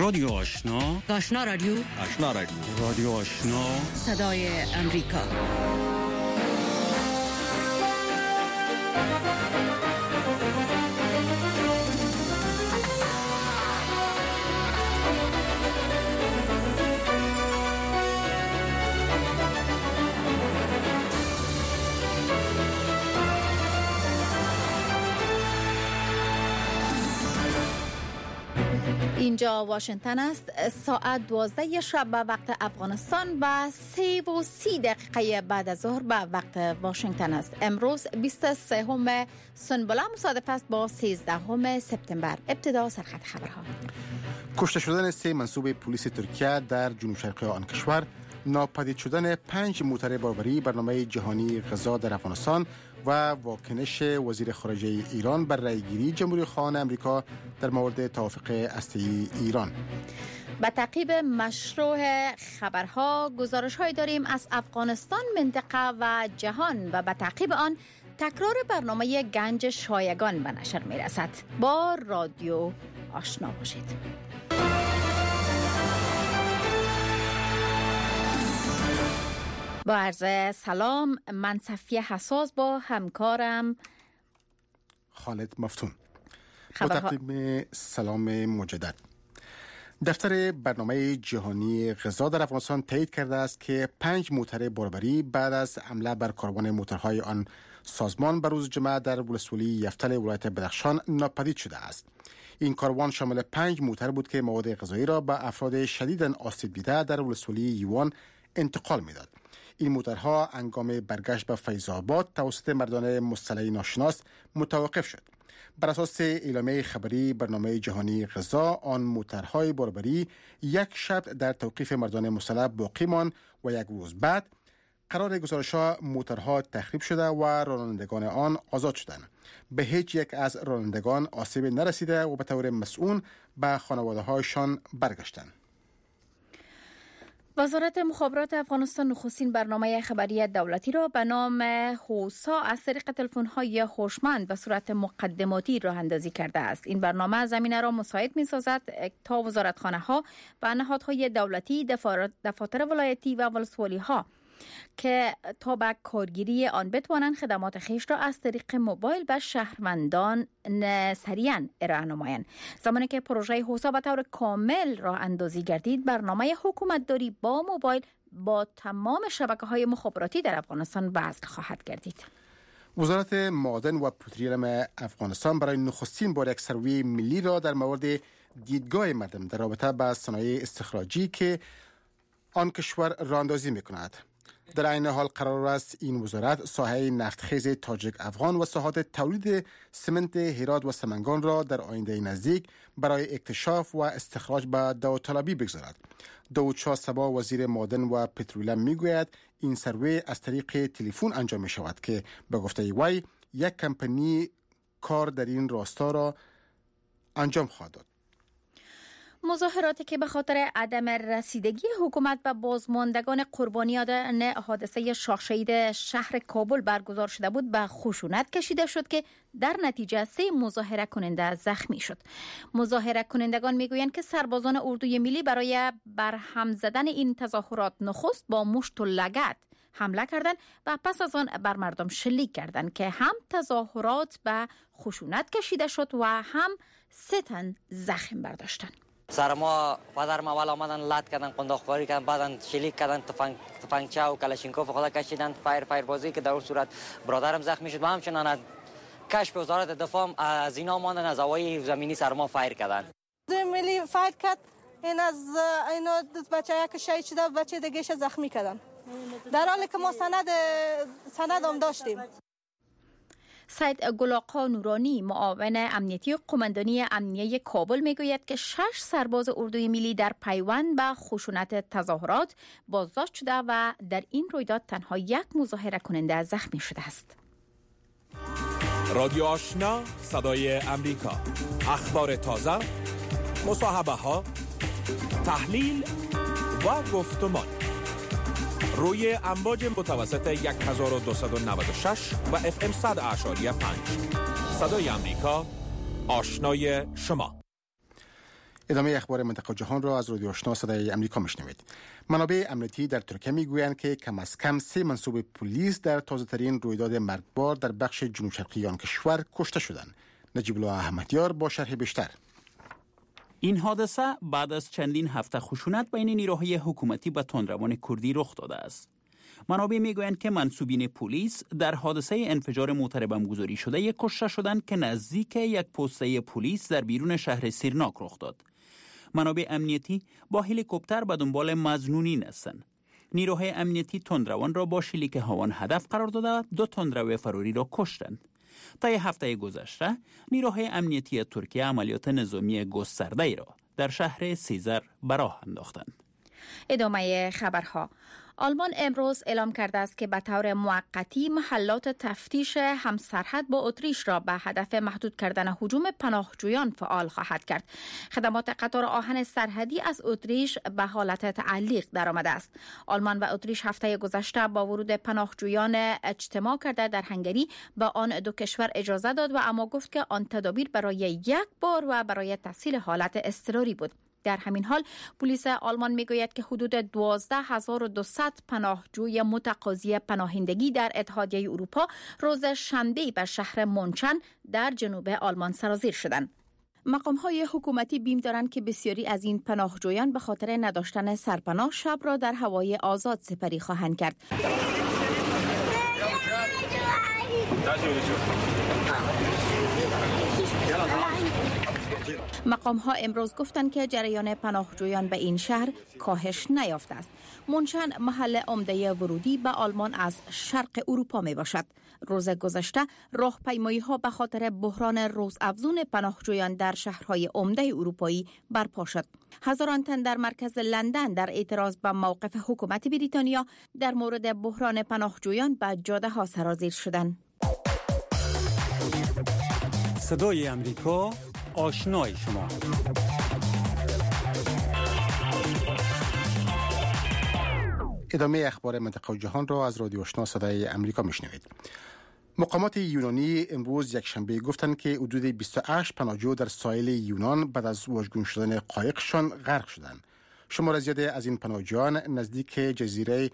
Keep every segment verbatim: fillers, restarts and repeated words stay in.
رادیو آشنا، آشنا رادیو، آشنا رادیو، رادیو آشنا، صدای امریکا. اینجا واشنگتن است. ساعت دوازده شب به وقت افغانستان و سه و سی دقیقه بعد از ظهر به وقت واشنگتن است. امروز بیست و سوم سنبله مصادف است با سیزدهم سپتامبر. ابتدا سرخط خبرها. کشته شدن سه منصوب پلیس ترکیه در جنوب شرقی آن کشور، ناپدید شدن پنج موتر باربری برنامه جهانی غذا در افغانستان و واکنش وزیر خارجه ایران بر رأیگیری جمهوری خواهان امریکا در مورد توافق هسته‌ای ایران. به تعقیب مشروع خبرها گزارش‌هایی داریم از افغانستان، منطقه و جهان و به تعقیب آن تکرار برنامه گنج شایگان به نشر می‌رسد. با رادیو آشنا باشید. با عرض سلام، من صفیه حساس با همکارم خالد مفتون. خبرها... با تقدیم سلام مجدد. دفتر برنامه جهانی غذا در افغانستان تایید کرده است که پنج موتر باربری بعد از حمله بر کاروان موترهای آن سازمان بر روز جمعه در ولسوالی یفتل ولایت بدخشان ناپدید شده است. این کاروان شامل پنج موتر بود که مواد غذایی را به افراد شدیداً آسیب دیده در ولسوالی یوان انتقال میداد. این موترها هنگام برگشت به فیض‌آباد توسط مردان مسلح ناشناس متوقف شد. بر اساس اعلامیه خبری برنامه جهانی غذا، آن موترهای باربری یک شب در توقیف مردان مسلح باقی ماند و یک روز بعد قرار گزارش‌ها موترها تخریب شده و رانندگان آن آزاد شدند. به هیچ یک از رانندگان آسیب نرسیده و به طور مسئول به خانواده‌هایشان برگشتند. وزارت مخابرات افغانستان نخستین برنامه خبری دولتی را به نام هوسا از طریق تلفن‌های هوشمند به صورت مقدماتی راه اندازی کرده است. این برنامه زمینه را مساعد می‌سازد تا وزارتخانه‌ها و نهادهای دولتی، دفاتر ولایتی و ولسوالی‌ها که تا به کارگیری آن بتوانند خدمات خیش را از طریق موبایل به شهروندان سریعا ارائه نمایند. زمانی که پروژه هوسا به طور کامل راه اندازی گردید، برنامه حکومتداری با موبایل با تمام شبکه‌های مخابراتی در افغانستان وصل خواهد گردید. وزارت معادن و پترولیم افغانستان برای نخستین بار یک سروی ملی را در مورد دیدگاه مردم در رابطه با صنایع استخراجی که آن کشور راه اندازی می‌کند. در این حال قرار است این وزارت ساحه نفتخیز تاجیک افغان و ساحات تولید سمنت هرات و سمنگان را در آینده نزدیک برای اکتشاف و استخراج به داوطلبی بگذارد. داود شاه صبا وزیر معادن و پترولیم میگوید این سروی از طریق تلفن انجام می شود که به گفته وی یک کمپانی کار در این راستا را انجام خواهد داد. مظاهراتی که به خاطر عدم رسیدگی حکومت به بازماندگان قربانیان حادثه شاه شهید شهر کابل برگزار شده بود به خشونت کشیده شد که در نتیجه سه مظاهره کننده زخمی شد. مظاهره کنندگان میگویند که سربازان اردوی ملی برای برهم زدن این تظاهرات نخست با مشت و لگد حمله کردند و پس از آن بر مردم شلیک کردند که هم تظاهرات به خشونت کشیده شد و هم سه تن زخم برداشتند. سر ما پدر ما والا آمدن لات کردن، قنداقخواری کردن، بعدن شلیک کردن، تفنگ تفنگچه و کلاشینکوف خدا کشیدن، فایر فایر بازی که در اون صورت برادرم زخمی شد و همچنان از کشف وزارت دفاع از اینا ماندن از هوای زمینی سر ما فایر کردن. ملی فایر کرد، این از اینا بچه یک شهید شده، بچه دیگه زخمی کردن، در حالی که ما سند سند هم داشتیم. سید گلاقا نورانی معاون امنیتی و قماندانی امنیه کابل میگوید که شش سرباز اردوی ملی در پیوند به خشونت تظاهرات بازداشت شده و در این رویداد تنها یک مظاهره کننده زخمی شده است. رادیو آشنا، صدای امریکا، اخبار تازه، مصاحبه ها، تحلیل و گفتمان روی امواج متوسط هزار و دویست و نود و شش و اف ام صد اعشاری پنج. صدای امریکا، آشنای شما. ادامه اخبار منطقه جهان را از رادیو آشنا صدای امریکا میشنوید. منابع امنیتی در ترکیه میگویند که کم از کم سه منصوب پلیس در تازه‌ترین رویداد مرگبار در بخش جنوب شرقی آن کشور کشته شدند. نجیب الله احمدیار با شرح بیشتر. این حادثه بعد از چندین هفته خشونت بین نیروهای حکومتی و تندروان کردی رخ داده است. منابع میگویند که منصوبین پلیس در حادثه انفجار موتر بمبگذاری شده کشته شدند که نزدیک یک پسته پلیس در بیرون شهر سیرناک رخ داد. منابع امنیتی با هلیکوپتر به دنبال مظنونین هستند. نیروهای امنیتی تندروان را با شلیک هاون هدف قرار داده دو تندرو فراری را کشتند. طی هفته گذشته نیروهای امنیتی ترکیه عملیات نظامی گسترده ای را در شهر سیزر به راه انداختند. ادامه خبرها. آلمان امروز اعلام کرده است که به طور موقتی محلات تفتیش همسرحد با اتریش را به هدف محدود کردن هجوم پناهجویان فعال خواهد کرد. خدمات قطار آهن سرحدی از اتریش به حالت تعلیق درآمده است. آلمان و اتریش هفته گذشته با ورود پناهجویان اجتماع کرده در هنگری به آن دو کشور اجازه داد و اما گفت که آن تدابیر برای یک بار و برای تسهیل حالت اضطراری بود. در همین حال پلیس آلمان میگوید که حدود دوازده هزار و دویست پناهجوی متقاضی پناهندگی در اتحادیه اروپا روز شنبه به شهر مونچن در جنوب آلمان سرازیر شدند. مقام‌های حکومتی بیم دارند که بسیاری از این پناهجویان به خاطر نداشتن سرپناه شب را در هوای آزاد سپری خواهند کرد. مقام ها امروز گفتند که جریان پناهجویان به این شهر کاهش نیافته است. مونشن محل عمده ورودی به آلمان از شرق اروپا می باشد. روز گذشته راهپیمایی ها به خاطر بحران روزافزون پناهجویان در شهرهای عمده اروپایی برپا شد. هزاران تن در مرکز لندن در اعتراض به موقف حکومت بریتانیا در مورد بحران پناهجویان به جاده ها سرازیر شدند. صدای امریکا، آشنای شما. ادامه اخبار منطقه و جهان را از رادیو آشنا صدای امریکا میشنوید. مقامات یونانی امروز یکشنبه گفتند که حدود بیست و هشت پناهجو در ساحل یونان بعد از واژگون شدن قایقشان غرق شدند. شمار زیاده از این پناهجویان نزدیک جزیره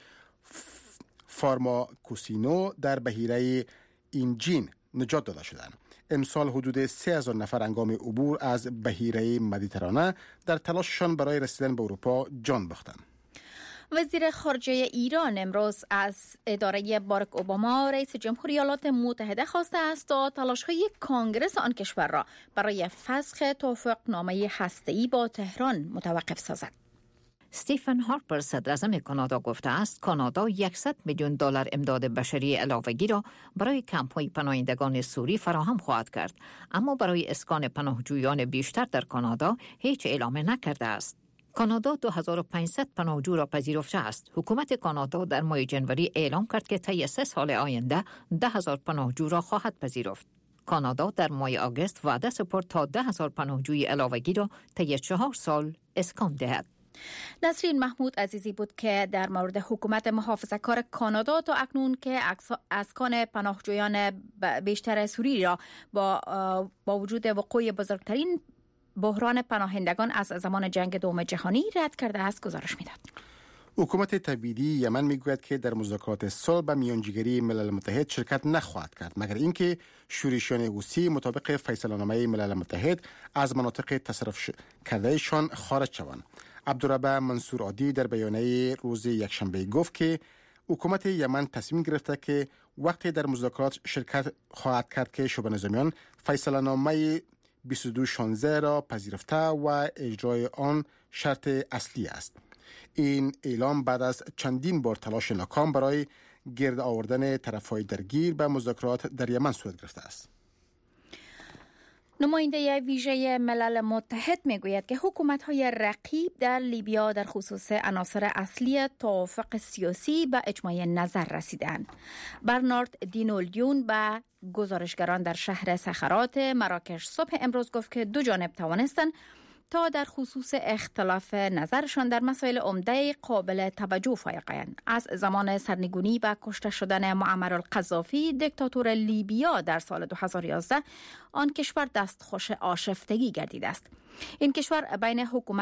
فارماکوسینو در بحیره اینجین نجات داده شدند. امسال حدود سه هزار نفر هنگام عبور از بحیره مدیترانه در تلاششان برای رسیدن به اروپا جان باختند. وزیر خارجه ایران امروز از اداره باراک اوباما رئیس جمهوری ایالات متحده خواسته است تا تلاش‌های کانگرس آن کشور را برای فسخ توافقنامه هسته‌ای با تهران متوقف سازد. استیفن هارپر صدراعظم کانادا گفته است کانادا صد میلیون دلار امداد بشری علاوه‌ای را برای کمپ‌های پناهندگان سوری فراهم خواهد کرد، اما برای اسکان پناهجویان بیشتر در کانادا هیچ اعلام نکرده است. کانادا دو هزار و پانصد پناهجو را پذیرفته است. حکومت کانادا در ماه ژانویه اعلام کرد که طی سه سال آینده ده هزار پناهجو را خواهد پذیرفت. کانادا در ماه آگوست وعده سپرد تا ده هزار پناهجوی علاوه‌ای را طی چهار سال اسکان دهد. نسرین محمود عزیزی بود که در مورد حکومت محافظه‌کار کانادا تا اکنون که اسکان پناهجویان بیشتر سوری را با با وجود وقوع بزرگترین بحران پناهندگان از زمان جنگ دوم جهانی رد کرده است گزارش میداد. حکومت تبعیدی یمن میگوید که در مذاکرات صلح به میانجیگری ملل متحد شرکت نخواهد کرد مگر اینکه شورشیان حوثی مطابق فیصله‌نامه ملل متحد از مناطق تصرف کردهشان خارج شوند. عبدالرب منصور عادی در بیانیه روز یکشنبه گفت که حکومت یمن تصمیم گرفته که وقتی در مذاکرات شرکت خواهد کرد که شورای نظامیان فیصله‌نامه بیست و دو شانزده را پذیرفته و اجرای آن شرط اصلی است. این اعلام بعد از چندین بار تلاش ناکام برای گرد آوردن طرف‌های درگیر به مذاکرات در یمن صورت گرفته است. نماینده ویژه ملل متحد میگوید که حکومت‌های رقیب در لیبیا در خصوص عناصر اصلی توافق سیاسی به اجماع نظر رسیدند. برنارد دینولدیون به گزارشگران در شهر صخرات مراکش صبح امروز گفت که دو جانب توانستند تا در خصوص اختلاف نظرشان در مسائل عمده قابل توجه فایق آیند. از زمان سرنگونی و کشته شدن معمر القذافی دیکتاتور لیبیا در سال دو هزار و یازده آن کشور دستخوش آشفتگی گردیده است. این کشور بین حکومت